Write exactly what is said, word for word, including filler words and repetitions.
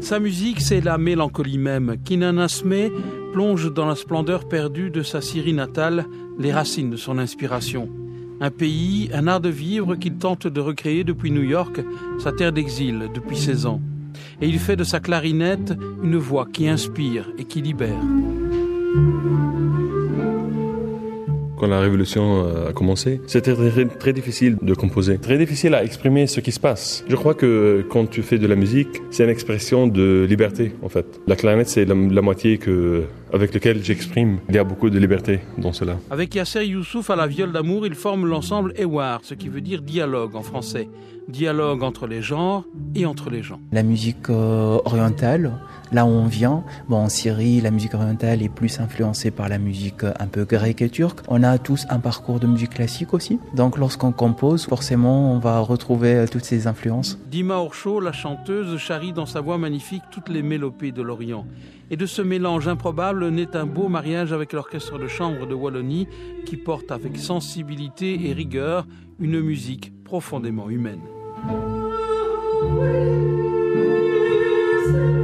Sa musique, c'est la mélancolie même. Kinan Asmeh plonge dans la splendeur perdue de sa Syrie natale, les racines de son inspiration. Un pays, un art de vivre qu'il tente de recréer depuis New York, sa terre d'exil depuis seize ans. Et il fait de sa clarinette une voix qui inspire et qui libère. Quand la révolution a commencé, c'était très, très difficile de composer, très difficile à exprimer ce qui se passe. Je crois que quand tu fais de la musique, c'est une expression de liberté en fait. La clarinette, c'est la, la moitié que, avec laquelle j'exprime. Il y a beaucoup de liberté dans cela. Avec Yasser Youssouf à la viole d'amour, ils forment l'ensemble Ewar, ce qui veut dire dialogue en français. Dialogue entre les genres et entre les gens. La musique euh, orientale, là où on vient, bon, en Syrie, la musique orientale est plus influencée par la musique un peu grecque et turque. On a tous un parcours de musique classique aussi. Donc lorsqu'on compose, forcément, on va retrouver toutes ces influences. Dima Orcho, la chanteuse, charrie dans sa voix magnifique toutes les mélopées de l'Orient. Et de ce mélange improbable naît un beau mariage avec l'orchestre de chambre de Wallonie qui porte avec sensibilité et rigueur une musique profondément humaine. Oui,